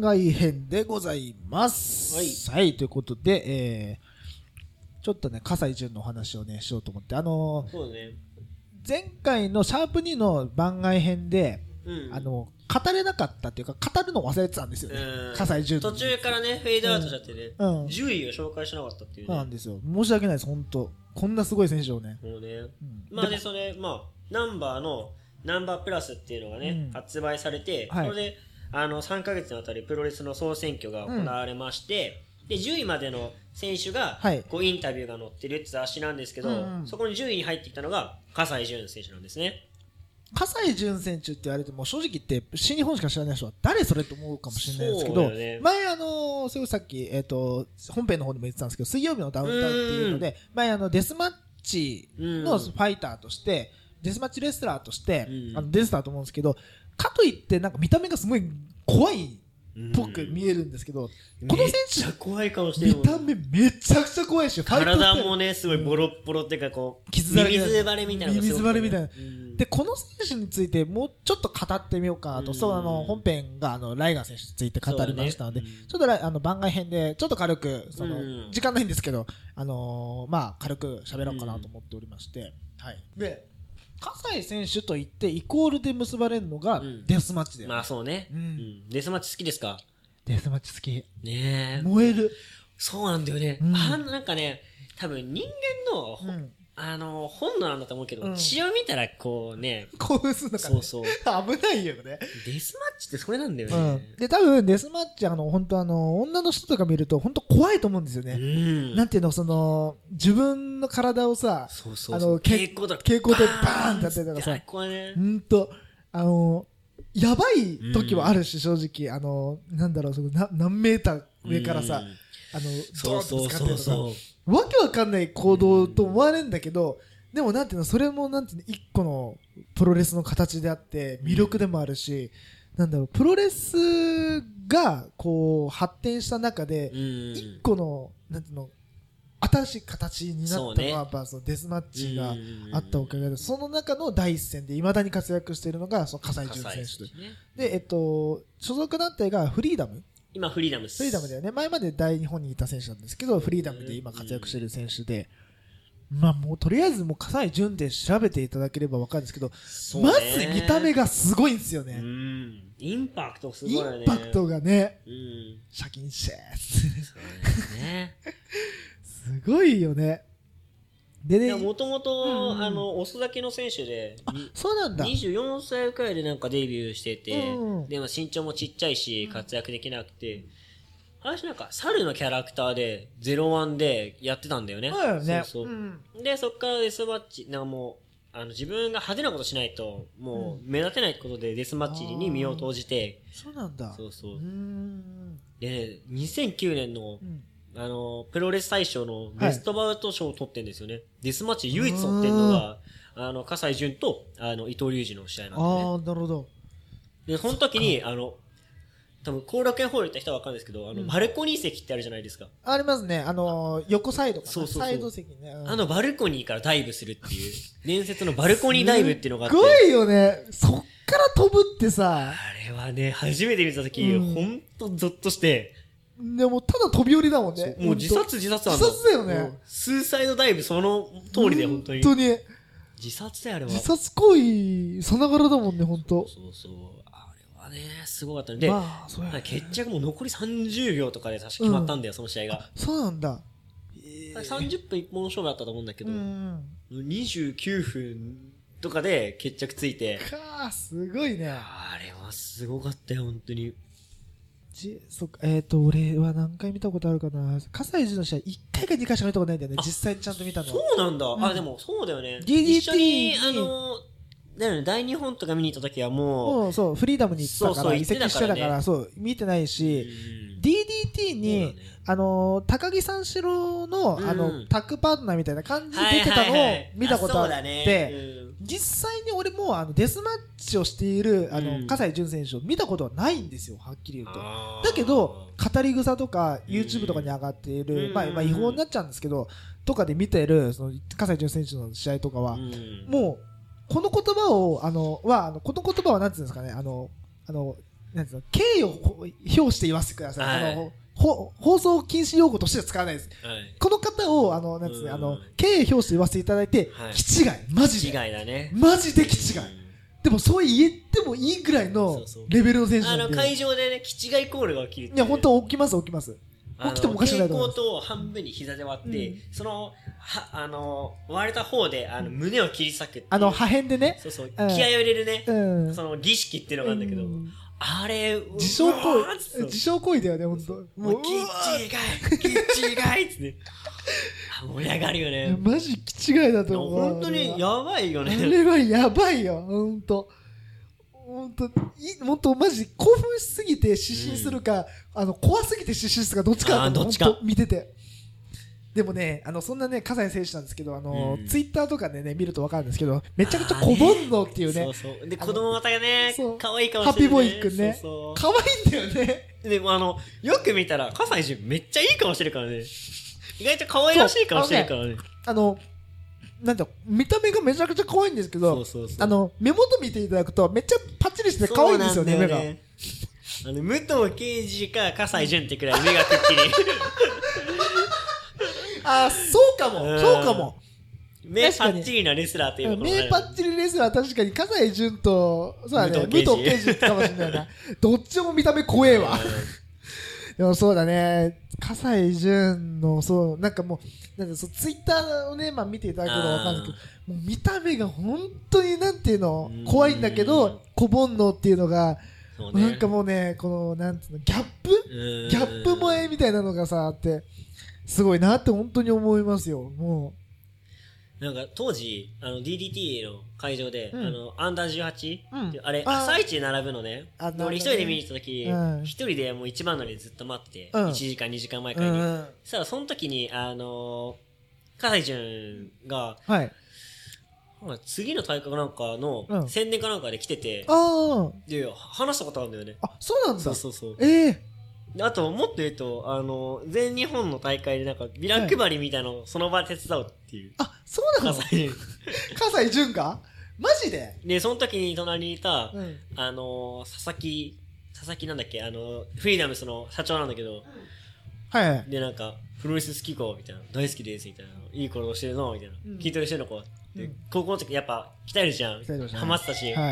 外編でございます。はい、ということで、ちょっとね、葛西潤のお話をね、しようと思って、 そうね、 前回のシャープ2の番外編で、語れなかったっていうか、語るの忘れてたんですよね。葛西潤。 途中からね、フェードアウトしちゃってね、10位を紹介しなかったっていうね。 そうなんですよ。申し訳ないです、本当。こんなすごい選手をね。 もうね。まあね、それ、ナンバープラスっていうのがね、発売されて、それで、3ヶ月にわたりプロレスの総選挙が行われまして、で、10位までの選手が、こう、インタビューが載ってるって雑誌なんですけど、そこに10位に入ってきたのが、葛西潤選手なんですね。 葛西潤選手って言われても正直言って新日本しか知らない人は誰それと思うかもしれないですけど、前それさっき本編の方でも言ってたんですけど、水曜日のダウンタウンっていうので前デスマッチのファイターとしてデスマッチレスラーとして出てたと思うんですけど、かといってなんか見た目がすごい怖いっぽく見えるんですけど、この選手怖い顔してる、 見た目めちゃくちゃ怖いし、 体もねすごいボロッボロっていうかこう水バレみたいな、 水バレみたいな。でこの選手についてもうちょっと語ってみようかなと、本編がライガー選手について語りましたので、ちょっと番外編でちょっと軽く時間ないんですけど軽く喋ろうかなと思っておりまして、で葛西選手といってイコールで結ばれるのがデスマッチだよね。 まあそうね、デスマッチ好きですか？ デスマッチ好きね。 燃える。 そうなんだよね。なんかね、多分人間の本能なんだと思うけど、血を見たらこうね、 興奮するのかね。そう危ないよね。 デスマッチってそれなんだよね。 で多分デスマッチ本当女の人とか見ると本当怖いと思うんですよね。なんていうの、自分の体をさ、蛍光でバーンってやってたらさ、本当やばい時はあるし、正直なんだろう、何メーター上からさ、ドーンと使ってるとか、わけわかんない行動と思われるんだけど、でもなんていうの、それもなんていうの、一個のプロレスの形であって魅力でもあるし、なんだろう、プロレスがこう発展した中で一個のなんていうの、新しい形になったのはやっぱそのデスマッチがあったおかげで、その中の第一線でいまだに活躍しているのがその葛西潤選手で、所属団体がフリーダム。 今フリーダムです。 フリーダムだよね。前まで大日本にいた選手なんですけど、フリーダムで今活躍している選手で、もうとりあえずもう葛西潤で調べていただければ分かるんですけど、まず見た目がすごいんですよね。 インパクトすごいよね。 インパクトがね、シャキンシェーすごいよね。でね、 もともと遅咲きの選手で、 そうなんだ。 24歳くらいでなんかデビューしてて、でも身長もちっちゃいし活躍できなくて、私なんか猿のキャラクターで01でやってたんだよね。でそっからデスマッチなんかもう自分が派手なことしないともう目立てないってことでデスマッチに身を投じて、 そうなんだ。 で2009年のプロレス大賞のベストバウト賞を取ってんですよね。デスマッチ唯一取ってんのが、葛西潤と、伊藤隆二の試合なんでね。 なるほど。 で、その時に、多分、後楽園ホール行った人はわかるんですけど、バルコニー席ってあるじゃないですか。 ありますね。横サイドかな。サイド席ね。 バルコニーからダイブするっていう、伝説のバルコニーダイブっていうのがあって。 すごいよね。そっから飛ぶってさ。 あれはね、初めて見た時、ほんとゾッとして、 でもただ飛び降りだもんね。 もう自殺自殺だよね。 スーサイドダイブその通りで本当に。 本当に。 自殺だよあれは。 自殺行為さながらだもんね本当。 そう。あれはねすごかったんで。決着も残り30秒とかで確か決まったんだよその試合が。 そうなんだ。 30分一本勝負だったと思うんだけど、29分とかで決着ついて。 すごいね。 あれはすごかったよ本当に。 そっか、俺は何回見たことあるかな。葛西潤の試合1回か2回しか見たことないんだよね。実際ちゃんと見たの。 そうなんだ。でもそうだよね。 DDT 一緒にだよね、大日本とか見に行った時はもうそうフリーダムに行ったから移籍してたからそう見てないし、DDT に高木三四郎のタッグパートナーみたいな感じで出てたのを見たことあって、実際に俺もデスマッチをしている葛西潤選手を見たことはないんですよはっきり言うと。だけど語り草とか YouTube とかに上がっている違法になっちゃうんですけどとかで見ているその葛西潤選手の試合とかはもうこの言葉をこの言葉はなんていうんですかねなんつうの、敬意を表して言わせてください。放送禁止用語としては使わないです。この方を、なんつうの、敬意表して言わせていただいて、気違い。マジで。 気違いだね。 マジで気違い。でもそう言ってもいいぐらいのレベルの選手なんで。 会場でね、気違いコールが起きる。 いや、本当起きます。起きてもおかしくないと思います。 蛍光灯を半分に膝で割って、割れた方で、胸を切り裂く。 破片でね。 そうそう。気合を入れるね。その儀式っていうのがあるんだけど、あれ、 自傷行為だよね、ほんと。 もう、気違いっつって。盛り上がるよね。 マジ気違いだと思う。 本当にやばいよね。 あれはやばいよ、ほんと。ほんと、マジ興奮しすぎて失神するか、怖すぎて失神するか、どっちかだと思う。ほんと見てて。でもね、そんなね、葛西選手なんですけど、ツイッターとかでね、見るとわかるんですけど、めちゃくちゃ小煩悩っていうね。 そうそう。で、子供またがね、可愛いかもしれない。ハッピーボーイくんね。可愛いんだよね。 でもよく見たら、葛西選手めっちゃいい顔してるからね。意外と可愛らしい顔してるからね。 なんだ、見た目がめちゃくちゃ可愛いんですけど、目元見ていただくと、めっちゃパッチリして可愛いんですよね、目が。 武藤敬司か葛西潤ってくらい目がくっきり。 そうかも。 目パッチリなレスラーっていうの目パッチリレスラー確かに葛西潤と、そうだね、武藤敬司かもしれないな。どっちも見た目怖えわ。でもそうだね、葛西潤の、なんかもう、ツイッターをね、見ていただければわかるんですけど、もう見た目が本当になんていうの、怖いんだけど、小煩悩っていうのが、なんかもうね、この、なんていうの、ギャップ萌えみたいなのがさ、あって、すごいなって本当に思いますよ、もう。 なんか当時、DDT の会場で、アンダー 18？あれ、朝一で並ぶのね。俺一人で見に行った時、一人でもう一番乗りずっと待ってて、1時間2時間前からに。そしたらその時に、葛西潤が、次の大会なんかの宣伝かなんかで来てて、で、話したことあるんだよね。 そうなんだ。 そう。あと、もっと言うと、全日本の大会でなんか、ビラ配りみたいなのをその場で手伝うっていう。 そうなの？葛西潤が？マジで？ で、その時に隣にいた、佐々木なんだっけ、フリーダムスの社長なんだけど、で、なんか、プロレス好きかみたいな、大好きです、みたいな、いい頃してるのみたいな、筋トレしてるのかで、高校の時やっぱ、鍛えるじゃん。ハマってたし。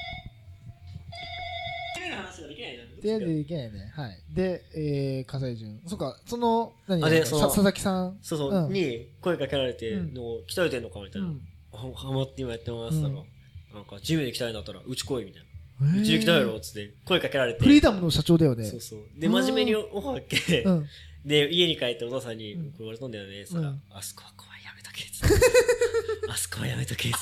できないね。はい。で、葛西潤。そっか、佐々木さん。 に声かけられて、鍛えてんのかみたいな。ハマって今やってますとか。なんか、ジムで鍛えんだったら、うち来いみたいな。うちで鍛えろつって声かけられて。 フリーダムの社長だよね。 そう。で、真面目にオファー受けて、で、家に帰ってお父さんに、これ言われたんだよね。そしたら、あそこは怖い、やめとけ。あそこはやめとけ。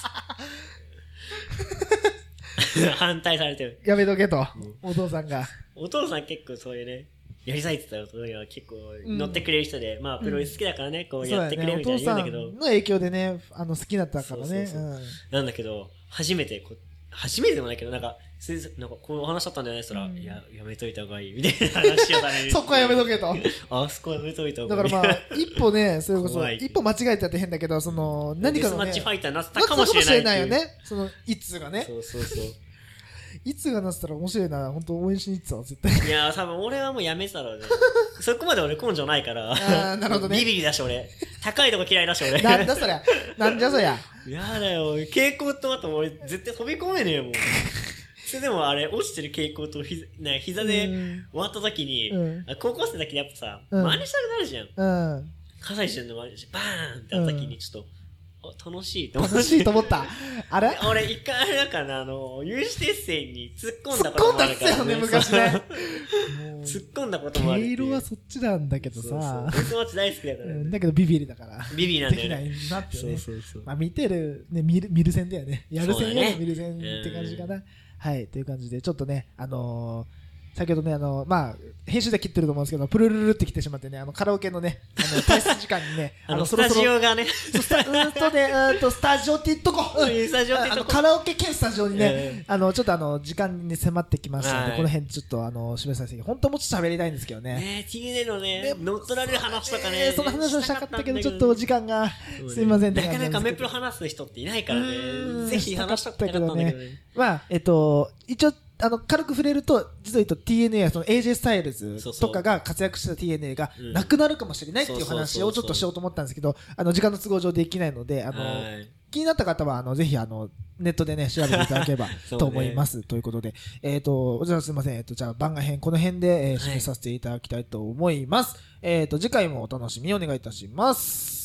反対されてる。 やめとけと、お父さんが。 お父さん結構そういうね、やりたいって言ったら、結構乗ってくれる人で、プロレス好きだからね、こうやってくれみたいな言うんだけど。 お父さんの影響でね、好きだったからね。 なんだけど、初めてでもないけど、なんかこうお話だったんじゃないですら、いや、やめといた方がいい、みたいな話をされる。 そこはやめとけと。 あそこはやめといた方がいい。 だから一歩ね、それこそ、一歩間違えたって変だけど、何かのね。 デスマッチファイターになったかもしれないよね。いつがね。 そう。 いつがなってたら面白いな、本当応援しに行ってたわ、絶対。 いや、多分俺はもうやめてたろうね。そこまで俺根性ないから。 なるほどね。 ビビリだし俺。高いとこ嫌いだし俺。 なんじゃそりゃ。 やだよ、蛍光灯だと俺絶対飛び込めねえよ、もう。それでもあれ、落ちてる蛍光灯膝で終わった時に、高校生だけでやっぱさ、真似したくなるじゃん。葛西潤の真似して、バーンってやった時にちょっと、楽しいと思った。あれ俺一回あれだから有刺鉄線に突っ込んだこともあるから。 突っ込んだっすよね、昔ね。 突っ込んだこともある。 毛色はそっちなんだけどさ。 デスマッチ大好きだから。 だけどビビリだから。 ビビリなんだよね。 できないなってね。見てる、見る線だよね。やる線より見る線って感じかな。はい、という感じで、ちょっとね、先ほどね、編集で切ってると思うんですけど、プルルルって来てしまってね、カラオケのね、退出時間にね、 スタジオがね、 スタジオって言っとこう。カラオケ兼スタジオにね、ちょっと時間に迫ってきましたので、この辺ちょっと締めさせて、本当もうちょっと喋りたいんですけどね。 ね、TNA のね、乗っ取られる話とかね。 その話をしたかったけど、ちょっとお時間が、すいません。 なかなかメプロ話す人っていないからね、ぜひ話したかったんだけどね。 一応、 軽く触れると、実は言うと TNA やその AJ スタイルズとかが活躍した TNA がなくなるかもしれないっていう話をちょっとしようと思ったんですけど、時間の都合上できないので、気になった方は、ぜひ、ネットでね、調べていただければと思います。ということで、じゃあすいません。じゃあ番外編、この辺で、締めさせていただきたいと思います。次回もお楽しみにお願いいたします。